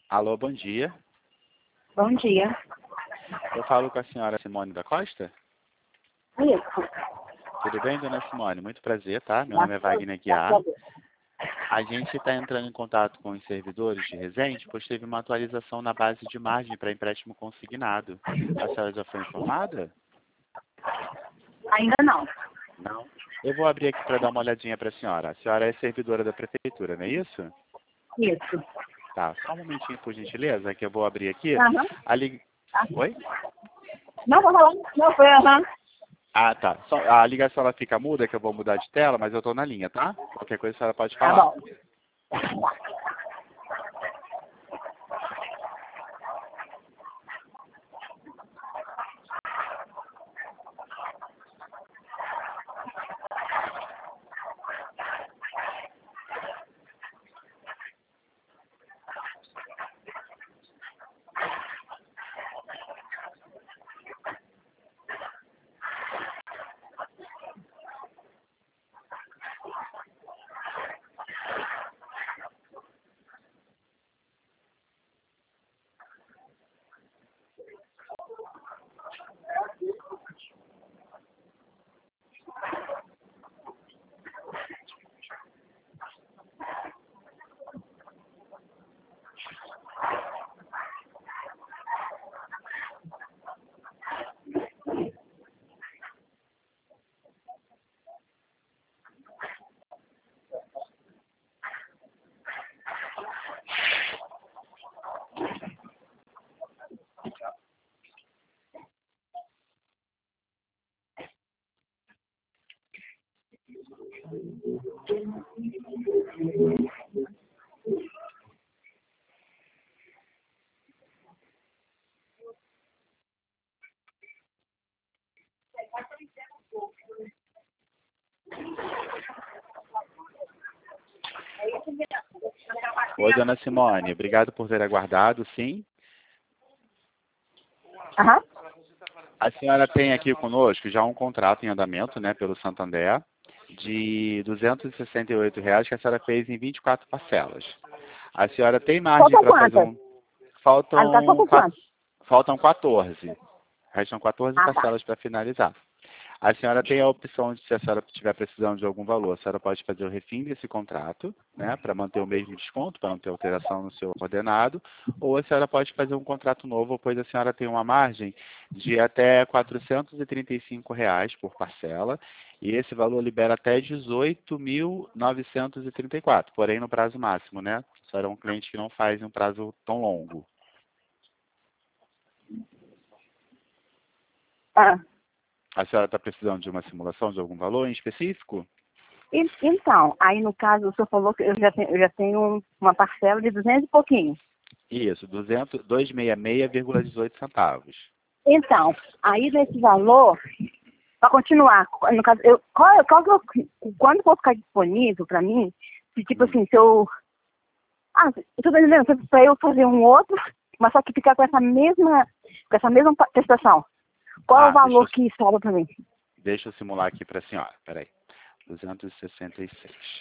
Alô, bom dia. Bom dia. Eu falo com a senhora Simone da Costa? Isso. Tudo bem, dona Simone? Muito prazer, tá? Meu nome é Wagner Guiar. A gente está entrando em contato com os servidores de Resende, pois teve uma atualização na base de margem para empréstimo consignado. A senhora já foi informada? Ainda não. Não. Eu vou abrir aqui para dar uma olhadinha para a senhora. A senhora é servidora da prefeitura, não é isso? Isso. Tá, só um momentinho, por gentileza, que eu vou abrir aqui. Aham. Oi? Não, vou falar. Não, foi aham. Ah, tá. A ligação ela fica muda, que eu vou mudar de tela, mas eu tô na linha, tá? Qualquer coisa a senhora pode Tá falar. bom. Oi, dona Simone. Obrigado por ter aguardado, sim. Aham. A senhora tem aqui conosco já um contrato em andamento, né, pelo Santander, de R$ 268, que a senhora fez em 24 parcelas. A senhora tem margem Faltam para fazer quantas? Ah, no caso, Faltam, faltam quantas? faltam 14. Restam 14 Ah, tá. parcelas para finalizar. A senhora tem a opção de, se a senhora estiver precisando de algum valor, a senhora pode fazer o refim desse contrato, né, para manter o mesmo desconto, para não ter alteração no seu ordenado, ou a senhora pode fazer um contrato novo, pois a senhora tem uma margem de até R$ 435 por parcela, e esse valor libera até 18.934, porém no prazo máximo, né? A senhora é um cliente que não faz um prazo tão longo. Ah. A senhora está precisando de uma simulação de algum valor em específico? Então, aí no caso, o senhor falou que eu já tenho uma parcela de 200 e pouquinho. Isso, 266,18 centavos. Então, aí nesse valor, para continuar, no caso, quando for ficar disponível para mim, se tipo assim, se eu. Ah, eu tô entendendo, para eu fazer um outro, mas só que ficar com essa mesma prestação. Qual é o valor que sobra para mim? Deixa eu simular aqui para a senhora, peraí. 266.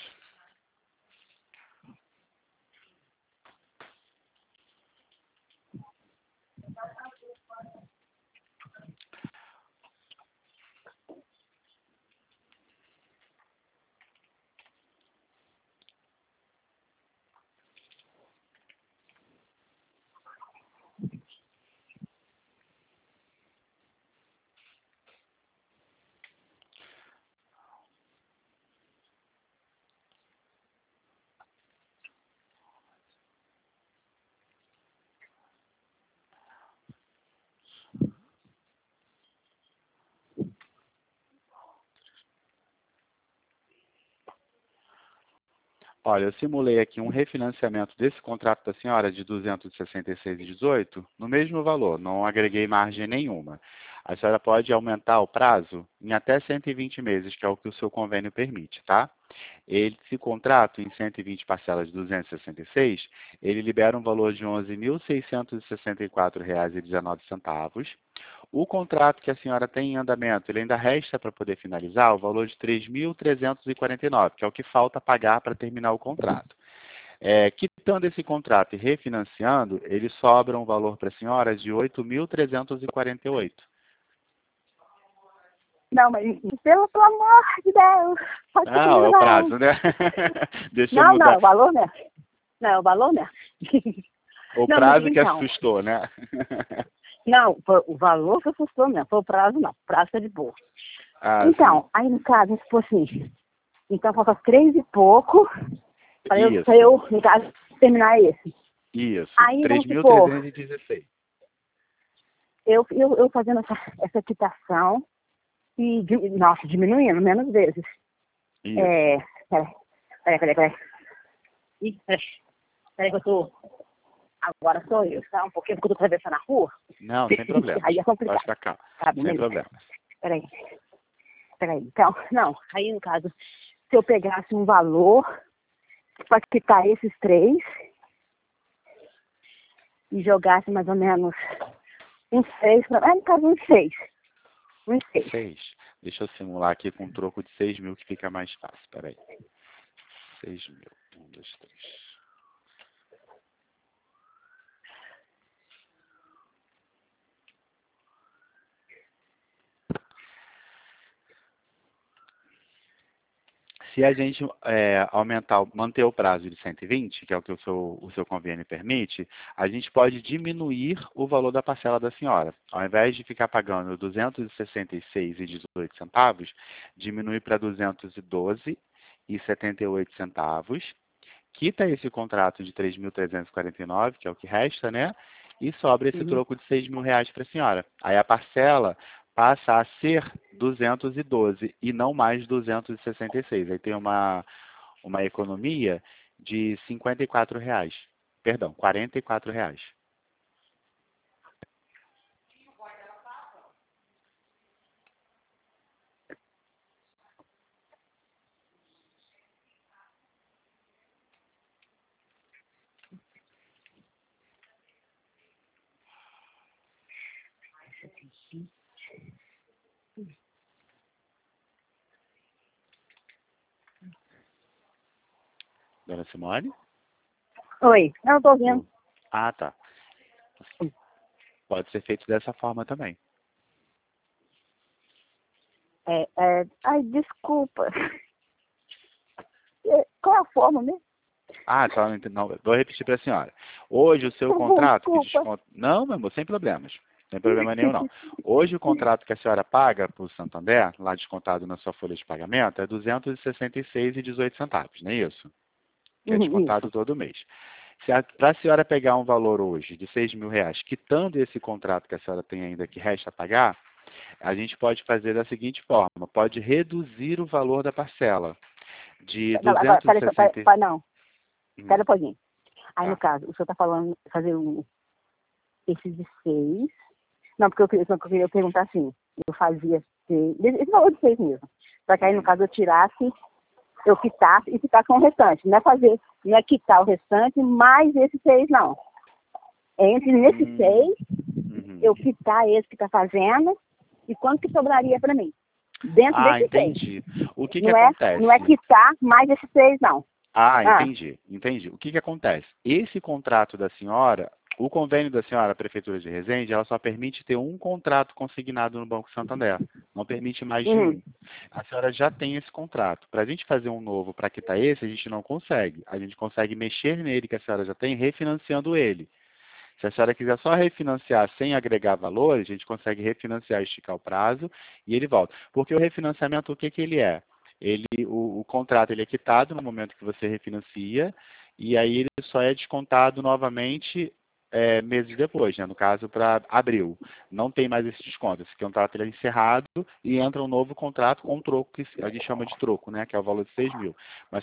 Olha, eu simulei aqui um refinanciamento desse contrato da senhora de 266,18 no mesmo valor, não agreguei margem nenhuma. A senhora pode aumentar o prazo em até 120 meses, que é o que o seu convênio permite, tá? Esse contrato, em 120 parcelas de 266, ele libera um valor de R$ 11.664,19. O contrato que a senhora tem em andamento, ele ainda resta para poder finalizar o valor de R$ 3.349, que é o que falta pagar para terminar o contrato. Quitando esse contrato e refinanciando, ele sobra um valor para a senhora de 8.348. Não, mas pelo amor de Deus, pode ser Ah, é comigo o não. prazo, né? Deixa eu Não, mudar. o valor, né? Não, o valor, né? O Não, mas prazo que então, assustou, né? não, o valor que assustou, não, foi o prazo, não, o prazo tá de boa. Ah, sim. Então, aí no caso, tipo assim, então falta 3 e pouco pra Isso, eu, no caso, terminar esse. isso. Aí, vamos supor, 3.316. eu fazendo essa quitação e, nossa, diminuindo menos vezes. Isso. Peraí. Ih, peraí que eu tô, agora sou eu, tá? Um pouquinho, porque eu tô atravessando a rua. Não, sem problemas. Aí é Pode complicado. ficar calmo. Tá bom, Sem beleza. problemas. Peraí. Então, não, aí no caso, se eu pegasse um valor para quitar esses 3 e jogasse mais ou menos uns 6, no caso uns 6. Uns 6. 6. Deixa eu simular aqui com um troco de 6.000 que fica mais fácil. Peraí. 6.000. 1, 2, 3. Se a gente manter o prazo de 120, que é o que o seu convênio permite, a gente pode diminuir o valor da parcela da senhora. Ao invés de ficar pagando R$ 266,18, diminuir para R$ 212,78, quita esse contrato de 3.349, que é o que resta, né? E sobra esse troco de R$ 6.000 para a senhora. Aí a parcela passa a ser 212 e não mais 266. Aí tem uma economia de R$ 54. Perdão, R$ 44. Dona Simone? Oi, não tô ouvindo. Ah, tá. Pode ser feito dessa forma também. Ai, desculpa. Qual é a forma mesmo? Ah, tá. Não, vou repetir para a senhora. Hoje o seu Tá bom, contrato que desculpa. desconta. Não, meu amor, sem problemas. Sem problema nenhum, não. Hoje o contrato que a senhora paga para o Santander, lá descontado na sua folha de pagamento, é R$ 266,18, não é isso? Que é descontado Isso. todo mês. Para a senhora pegar um valor hoje de R$ 6.000, quitando esse contrato que a senhora tem ainda que resta a pagar, a gente pode fazer da seguinte forma: pode reduzir o valor da parcela de Não, agora, 260. não, Hum, pera um pouquinho. Aí, no tá. caso, o senhor tá falando fazer esses de 6. Não, porque eu queria perguntar assim, eu fazia 6, esse valor de 6 mesmo. Só que aí, no caso, eu tirasse, eu quitasse e ficar com o restante. Não é quitar o restante mais esses 6, não. É entre nesses 6, Uhum. eu quitar esse que está fazendo e quanto que sobraria para mim. Dentro Ah, desses 6. entendi. O que que Não é acontece? quitar mais esses 6, não. Ah, Ah, entendi. O que que acontece? Esse contrato da senhora, o convênio da senhora, a Prefeitura de Resende, ela só permite ter um contrato consignado no Banco Santander. Não permite mais de um. A senhora já tem esse contrato. Para a gente fazer um novo para quitar esse, a gente não consegue. A gente consegue mexer nele que a senhora já tem, refinanciando ele. Se a senhora quiser só refinanciar sem agregar valores, a gente consegue refinanciar, esticar o prazo e ele volta. Porque o refinanciamento, o que que ele é? O contrato ele é quitado no momento que você refinancia e aí ele só é descontado novamente meses depois, né? No caso para abril. Não tem mais esse desconto. Esse contrato ele é encerrado e entra um novo contrato com um troco que a gente chama de troco, né? Que é o valor de 6.000. Mas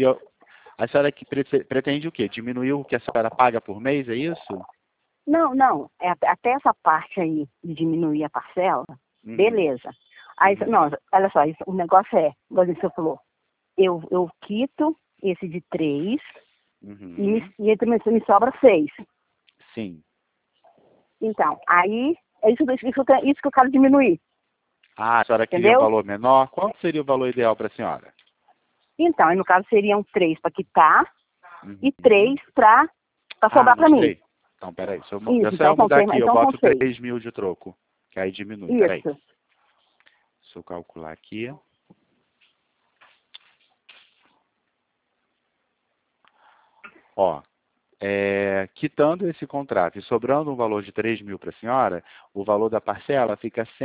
a senhora que pretende o quê? Diminuir o que a senhora paga por mês, é isso? não. Até essa parte aí de diminuir a parcela, Uhum. beleza. Aí, Uhum. não, olha só, o negócio igual o senhor falou, eu quito esse de 3 Uhum. e aí também me sobra 6. Sim. Então, aí é isso que eu quero diminuir, Ah, a senhora queria um entendeu? valor menor? Qual seria o valor ideal para a senhora? Então, aí no caso seriam 3 para quitar e 3 para sobrar para mim. 3. Então, peraí. Se eu Isso, se eu mudar aqui, eu então boto são 3 mil de troco. Que aí diminui. Peraí. Isso. Se eu calcular aqui. Ó, quitando esse contrato e sobrando um valor de 3 mil para a senhora, o valor da parcela fica R$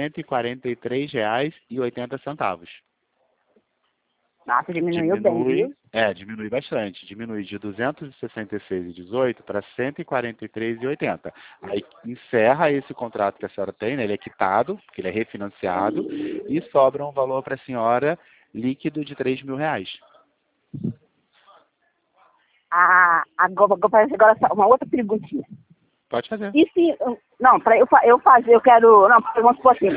143,80. Nossa, diminuiu bem, viu? Diminui bastante. Diminui de 266,18 para 143,80. Aí encerra esse contrato que a senhora tem, né? Ele é quitado, porque ele é refinanciado, e sobra um valor para a senhora líquido de R$ 3 mil. Agora uma outra perguntinha. Pode fazer. E se... Não, para eu fazer, eu quero... Não, vamos supor assim.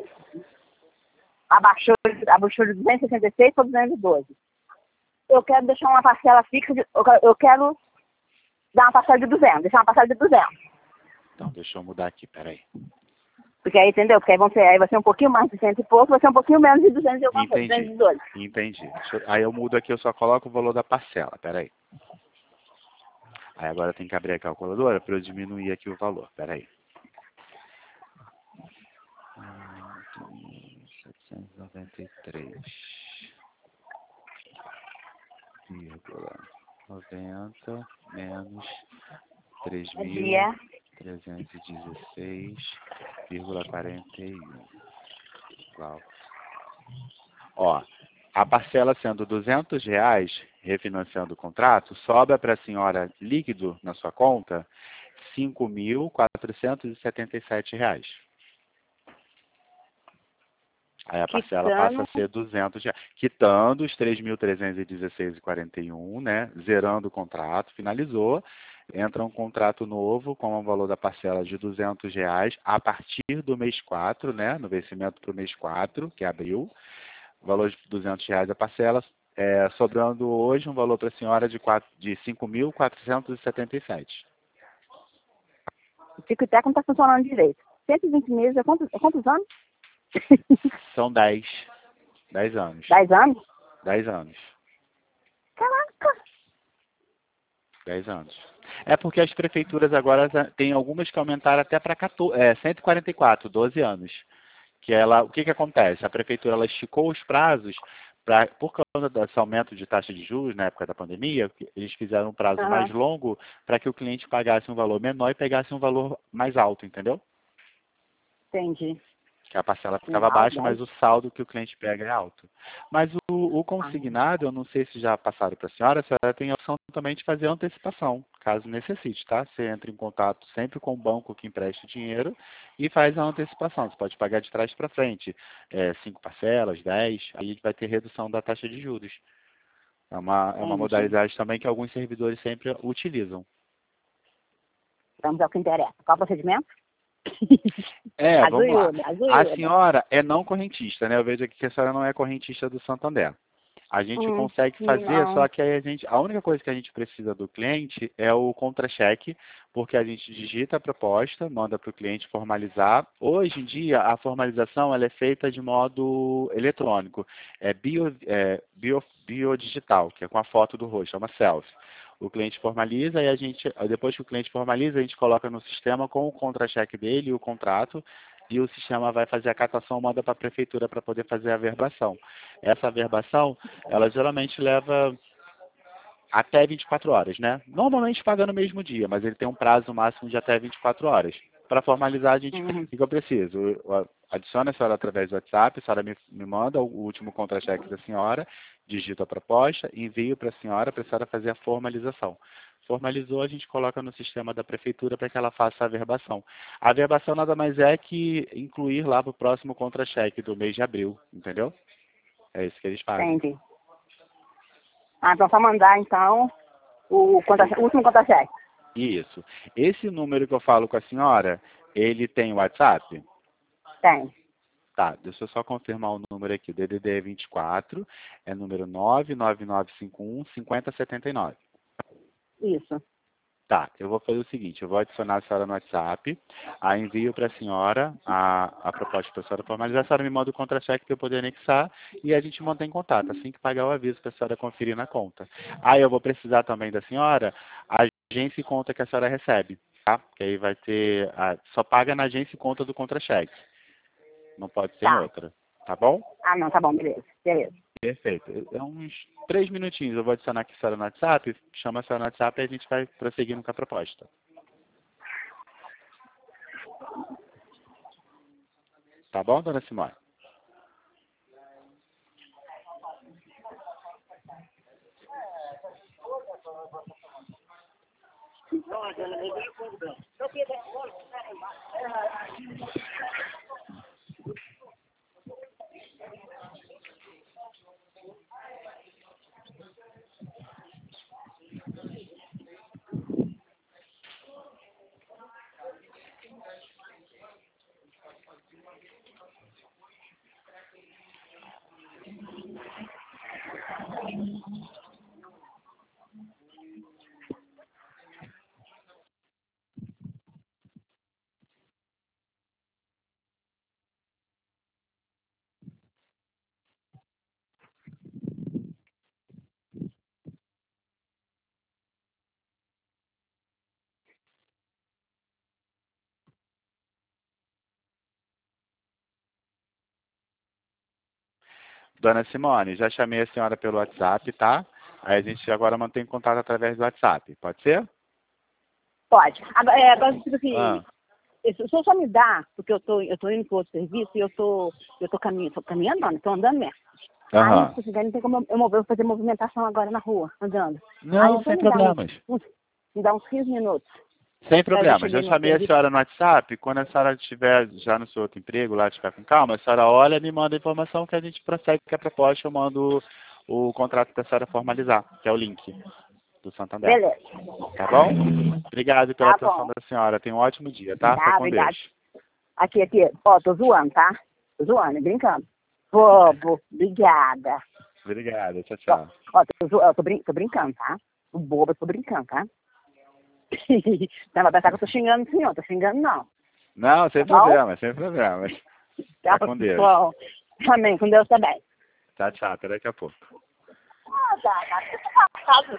Abaixou de 266 para 212. Eu quero deixar uma parcela fixa, eu quero dar uma parcela de 200, deixar uma parcela de 200. Então, deixa eu mudar aqui, peraí. Porque aí, entendeu? Porque aí vai ser um pouquinho mais de 100 e pouco, vai ser um pouquinho menos de 200 e alguma coisa, 212. Entendi. Aí eu mudo aqui, eu só coloco o valor da parcela, peraí. Aí agora tem que abrir a calculadora para eu diminuir aqui o valor, peraí. 793,90 menos 3.316,41. Ó, a parcela sendo R$ 200, refinanciando o contrato, sobra para a senhora líquido na sua conta R$ 5.477. Aí a parcela passa a ser R$ 200, quitando os 3.316,41, né? Zerando o contrato, finalizou. Entra um contrato novo com o valor da parcela de R$ 200 a partir do mês 4, né? No vencimento para o mês 4, que é abril. Valor de R$ 200 a parcela, sobrando hoje um valor para a senhora de R$ 5.477. O Tico e Teco não está funcionando direito. 120 meses, é quantos anos? São 10. 10 anos. 10 anos? 10 anos. Caraca! 10 anos. É porque as prefeituras agora tem algumas que aumentaram até para 144, 12 anos. O que acontece? A prefeitura ela esticou os prazos por causa desse aumento de taxa de juros na época da pandemia, eles fizeram um prazo mais longo para que o cliente pagasse um valor menor e pegasse um valor mais alto, entendeu? Entendi. Que a parcela ficava baixa, mas o saldo que o cliente pega é alto. Mas o consignado, eu não sei se já passaram para a senhora tem a opção também de fazer antecipação, caso necessite, tá? Você entra em contato sempre com o banco que empresta dinheiro e faz a antecipação. Você pode pagar de trás para frente, 5 parcelas, 10, aí vai ter redução da taxa de juros. É uma modalidade também que alguns servidores sempre utilizam. Vamos ao que interessa. Qual o procedimento? Vamos lá. A senhora é não correntista, né? Eu vejo aqui que a senhora não é correntista do Santander. A gente consegue fazer, só que aí a única coisa que a gente precisa do cliente é o contra-cheque, porque a gente digita a proposta, manda para o cliente formalizar. Hoje em dia, a formalização ela é feita de modo eletrônico, biodigital, que é com a foto do rosto, é uma selfie. O cliente formaliza e depois que o cliente formaliza, a gente coloca no sistema com o contra-cheque dele e o contrato, e o sistema vai fazer a catação, manda para a prefeitura para poder fazer a averbação. Essa averbação, ela geralmente leva até 24 horas, né? Normalmente paga no mesmo dia, mas ele tem um prazo máximo de até 24 horas. Para formalizar, o que eu preciso? Adiciona a senhora através do WhatsApp, a senhora me manda o último contra-cheque da senhora, digita a proposta, envio para a senhora fazer a formalização. Formalizou, a gente coloca no sistema da prefeitura para que ela faça a averbação. A averbação nada mais é que incluir lá para o próximo contra-cheque do mês de abril, entendeu? É isso que eles fazem. Entendi. Então só mandar, então, o último contra-cheque. Isso. Esse número que eu falo com a senhora, ele tem WhatsApp? Tem. Tá, deixa eu só confirmar o número aqui. O DDD é 24, é número 99951-5079. Isso. Tá, eu vou fazer o seguinte, eu vou adicionar a senhora no WhatsApp, aí envio para a senhora a proposta para a senhora formalizar, a senhora me manda o contra-cheque para eu poder anexar e a gente mantém contato, assim que pagar eu aviso para a senhora conferir na conta. Aí eu vou precisar também da senhora a agência e conta que a senhora recebe, tá? Que aí vai ter, só paga na agência e conta do contra-cheque, não pode ser em Tá. outra, tá bom? Ah, não, tá bom, beleza. Beleza. Perfeito. É uns 3 minutinhos. Eu vou adicionar aqui a senhora no WhatsApp, chama a senhora no WhatsApp e a gente vai prosseguindo com a proposta. Tá bom, dona Simone? Dona Simone, já chamei a senhora pelo WhatsApp, tá? Aí a gente agora mantém contato através do WhatsApp. Pode ser? Pode. Agora tipo assim, Ah, se o senhor só me dá, porque eu tô indo pro outro serviço e eu tô caminhando, não, tô andando mesmo. Aí, aham. se quiser, não tem como eu fazer movimentação agora na rua, andando. Aí, Não, só sem problemas. me dá uns 15 minutos. Sem Aí eu já problemas. cheguei Já no chamei a serviço. senhora no WhatsApp. Quando a senhora estiver já no seu outro emprego, lá estiver com calma, a senhora olha e me manda a informação que a gente prossegue com a proposta. Eu mando o contrato para a senhora formalizar, que é o link do Santander. Beleza. Tá bom? Obrigado pela Tá atenção bom. da senhora. Tenha um ótimo dia, tá? Fica Tá, com Deus. obrigado. Aqui. Ó, tô zoando, tá? Tô zoando, brincando. Bobo, obrigada. Obrigado. Tchau, Ó, tchau. tô brincando, tá? O bobo, eu tô brincando, tá? Não vai pensar que eu tô xingando o senhor, tô xingando não. Não, Tá sem bom? problema, sem problema. Tá Fica com Deus. bom. Amém, com Deus também. Tchau, tchau. Até daqui a pouco. Ah, tá. Você tá passado.